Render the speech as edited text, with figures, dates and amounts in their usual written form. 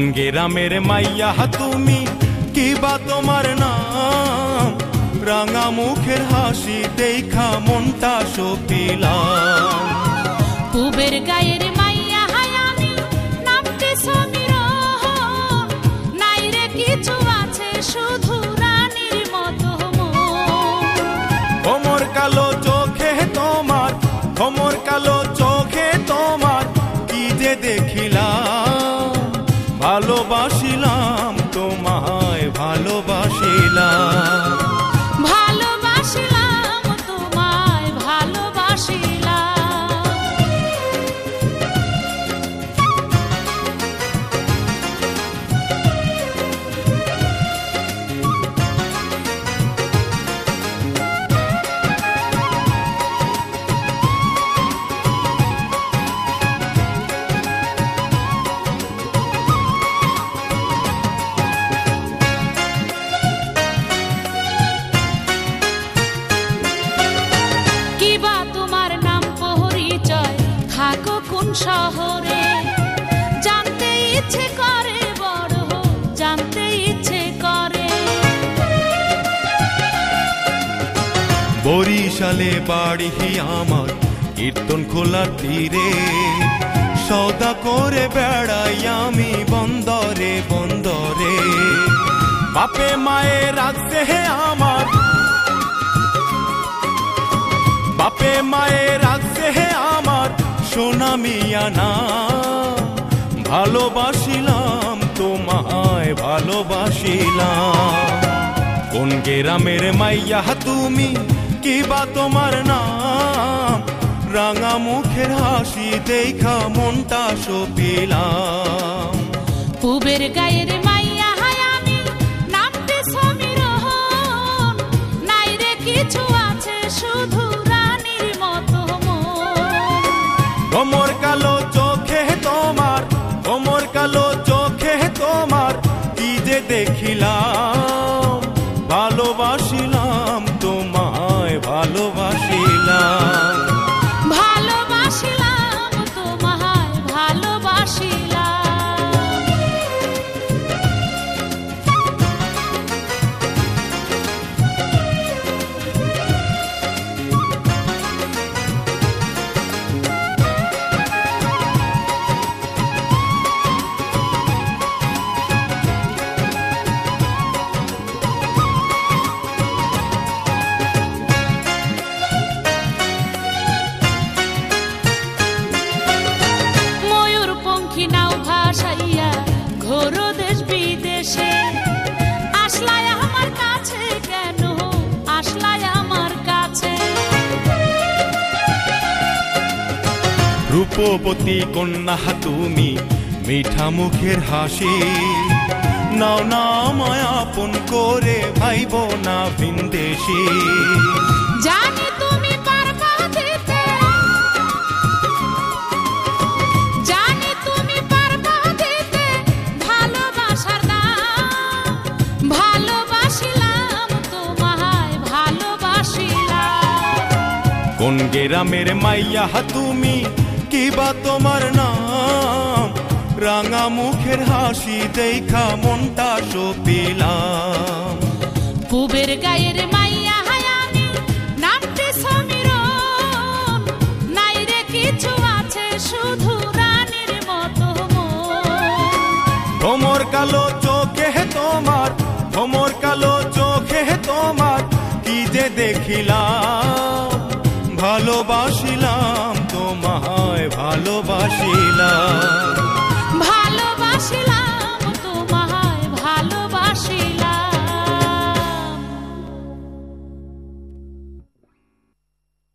গ্রামের মাইয়া তুমি, কি বা তোমার নাম? রাঙা মুখের হাসি দেখা মনটা সপিলাম। পুবের গায়ের মাইয়া হায় আমি, নামটি সমীরণ, নাই রে কিছু আছে শুধু রানীর মতো মন। ভোমর কালো চোখে তোমার, ভোমর কালো চোখে তোমার, কি যে দেখিলাম। ভালোবাসিলাম তোমায়, ভালোবাসিলাম, ভালোবাসিলাম তোমায়, ভালোবাসিলাম। কোন শহরে জানতে ইচ্ছে করে, বড় জানতে ইচ্ছে করে। বরিশালে বাড়ি আমার, কীর্তন খোলার তীরে, সওদা করে বেড়াই আমি বন্দরে বন্দরে। বাপে মায়ে রাখছে হে আমার, বাপে মায়ে রাখছে হে আমার সোনা মিয়া না। ভালোবাসিলাম তোমায়, ভালোবাসিলাম। কোন গ্রামের মাইয়া তুমি, কি বা তোমার নাম? রাঙা মুখের হাসি দেখা মনটা সপিলাম। পুবের গায়ের মাইয়া হায় আমি, নামটি সমীরণ, নাই রে কিছু আছে শুধু রানীর মতো মন। ভোমর কালো চোখে তোমার, ভোমর কালো চোখে তোমার, কি যে দেখিলাম। ভালোবাসিলাম তোমায়, ভালোবাসিলাম, ভালোবাসিলাম তোমায়, ভালোবাসিলাম। নাও ভাসাইয়া ঘোরো দেশ বিদেশে, আসলায় আমার কাছে কেন, আসলায় আমার কাছে। রূপবতী কন্যা তুমি, মিঠা মুখের হাসি, নাও না আমায় আপন করে, ভাইব না ভিনদেশি। জানি তুমি পারবা দিতে, জানি তুমি পারবা দিতে ভালোবাসার দাম। ভালোবাসিলাম তোমায়, ভালোবাসিলাম। কোন গ্রামের মাইয়া তুমি, কি বা তোমার নাম? রাঙা মুখের হাসি দেখা মনটা সপিলাম। পুবের গায়ের মাইয়া হায় আমি, নামটি সমীরণ, নাই রে কিছু আছে শুধু রানীর মতো মন। ভোমর কালো চোখে তোমার, ভোমর কালো চোখে তোমার, কি যে দেখিলাম। ভালোবাসিলাম তোমায়, ভালোবাসি।